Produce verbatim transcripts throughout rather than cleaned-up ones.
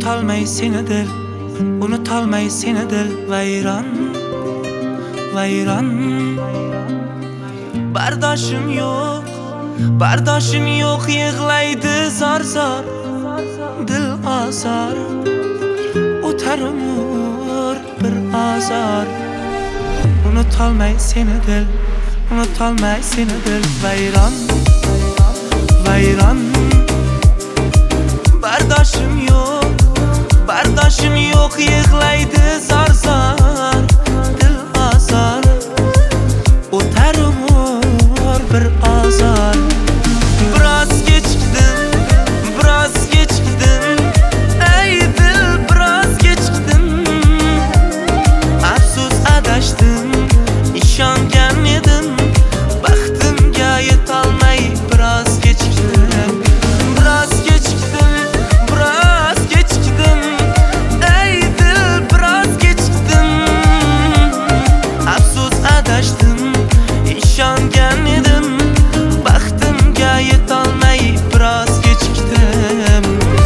Unutolmay seni dil, unutolmay seni dil vayron, vayron. Bardoshim yo'q, bardoshim yo'q, yig'laydi zor zor dil azor. O'tar umr bir azor. Unutolmay seni dil, unutolmay seni dil vayron, vayron. Bardoshim yo'q, bardoshim yo'q, yig'laydi zor zor dil azor. O'tar umr bir azor. Biroz kechikdim, biroz kechikdim, ey dil biroz kechikdim. Afsus adashdim, ishongan edim, baxtimga yetolmay biroz kechikdim. Biroz kechikdim, biroz kechikdim, ey dil biroz kechikdim. Afsus adashdim, ishongan edim, baxtimga yetolmay biroz kechikdim.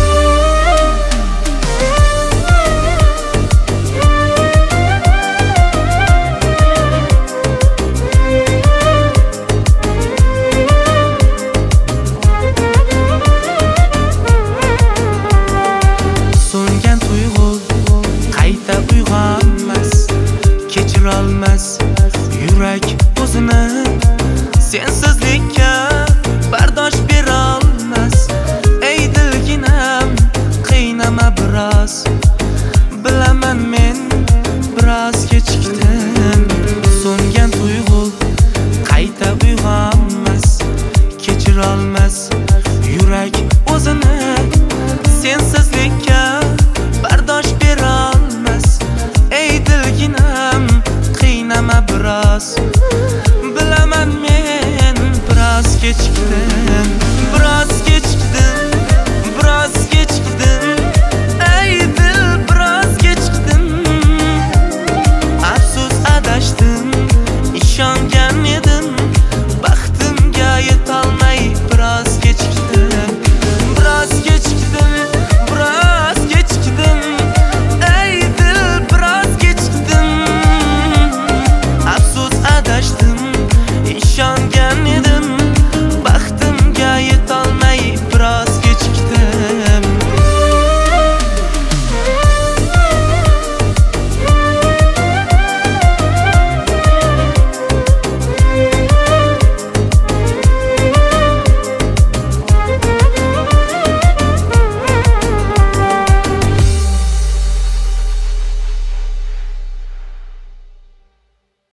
So'ngan tuyg'u qayta uyg'onmas, kechirolmas yurak o'zini. Sensizlikka bardosh berolmas, ey dilginam qiynama biroz. Bilaman men biroz kechikdim. So'ngan tuyg'u qayta uyg'onmas, kechirolmas yurak o'zini. Sensizlikka bardosh berolmas, ey dilginam qiynama biroz. Bilaman men biroz kechikdim.